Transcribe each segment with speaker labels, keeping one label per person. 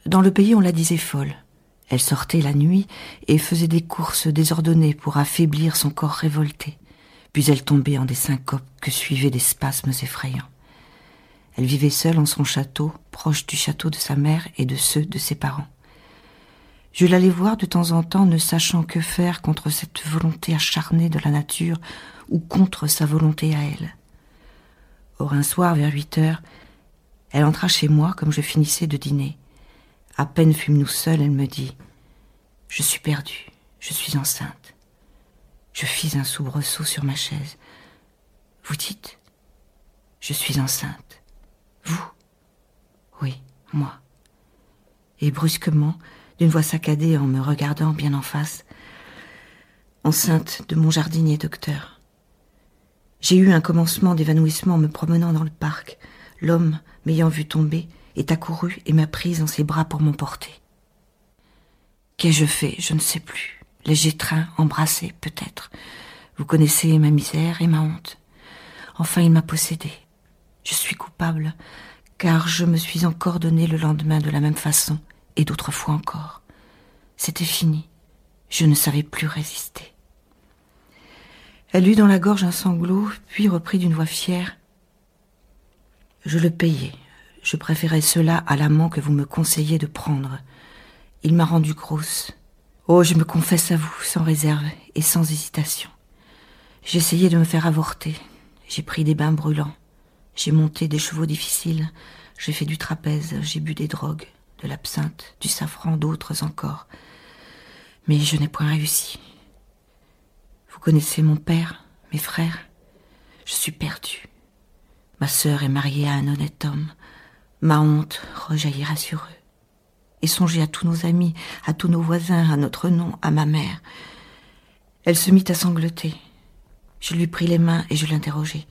Speaker 1: Dans le pays, on la disait folle. Elle sortait la nuit et faisait des courses désordonnées pour affaiblir son corps révolté. Puis elle tombait en des syncopes que suivaient des spasmes effrayants. Elle vivait seule en son château, proche du château de sa mère et de ceux de ses parents. Je l'allais voir de temps en temps, ne sachant que faire contre cette volonté acharnée de la nature ou contre sa volonté à elle. Or, un soir, vers 8 heures, elle entra chez moi comme je finissais de dîner. À peine fûmes-nous seuls, elle me dit « Je suis perdue, je suis enceinte. » Je fis un soubresaut sur ma chaise. « Vous dites ? Je suis enceinte. Vous ? Oui, moi. » Et brusquement, d'une voix saccadée en me regardant bien en face, « Enceinte de mon jardinier, docteur. » J'ai eu un commencement d'évanouissement en me promenant dans le parc. L'homme, m'ayant vu tomber, est accouru et m'a prise en ses bras pour m'emporter. Qu'ai-je fait ? Je ne sais plus. L'ai-je étreint, embrassé, peut-être. Vous connaissez ma misère et ma honte. Enfin, il m'a possédée. Je suis coupable, car je me suis encore donné le lendemain de la même façon, et d'autres fois encore. C'était fini. Je ne savais plus résister. Elle eut dans la gorge un sanglot, puis reprit d'une voix fière. Je le payais. Je préférais cela à l'amant que vous me conseillez de prendre. Il m'a rendue grosse. Oh, je me confesse à vous, sans réserve et sans hésitation. J'ai essayé de me faire avorter. J'ai pris des bains brûlants. J'ai monté des chevaux difficiles. J'ai fait du trapèze. J'ai bu des drogues, de l'absinthe, du safran, d'autres encore. Mais je n'ai point réussi. Vous connaissez mon père, mes frères. Je suis perdue. Ma sœur est mariée à un honnête homme. Ma honte rejaillira sur eux. Et songez à tous nos amis, à tous nos voisins, à notre nom, à ma mère. Elle se mit à sangloter. Je lui pris les mains et je l'interrogeai.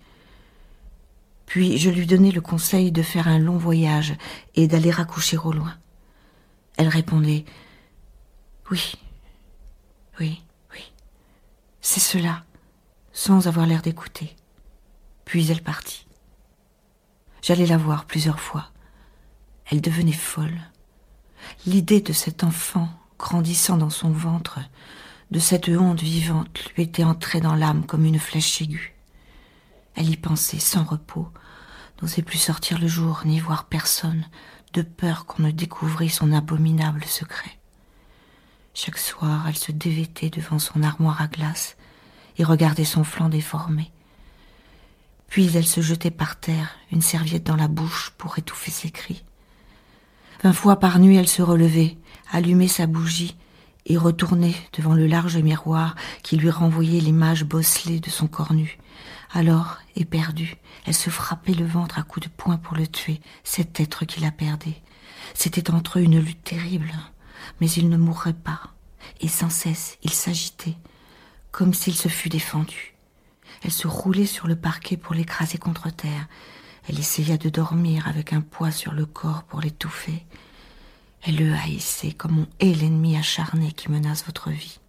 Speaker 1: Puis je lui donnai le conseil de faire un long voyage et d'aller accoucher au loin. Elle répondait « Oui, oui, oui, c'est cela », sans avoir l'air d'écouter. Puis elle partit. J'allais la voir plusieurs fois. Elle devenait folle. L'idée de cet enfant grandissant dans son ventre, de cette honte vivante, lui était entrée dans l'âme comme une flèche aiguë. Elle y pensait sans repos, n'osait plus sortir le jour ni voir personne, de peur qu'on ne découvrît son abominable secret. Chaque soir, elle se dévêtait devant son armoire à glace et regardait son flanc déformé. Puis elle se jetait par terre, une serviette dans la bouche pour étouffer ses cris. 20 fois par nuit, elle se relevait, allumait sa bougie et retournait devant le large miroir qui lui renvoyait l'image bosselée de son corps nu. Alors, éperdue, elle se frappait le ventre à coups de poing pour le tuer, cet être qui la perdait. C'était entre eux une lutte terrible, mais il ne mourrait pas, et sans cesse il s'agitait, comme s'il se fût défendu. Elle se roulait sur le parquet pour l'écraser contre terre. Elle essaya de dormir avec un poids sur le corps pour l'étouffer. Elle le haïssait comme on hait l'ennemi acharné qui menace votre vie.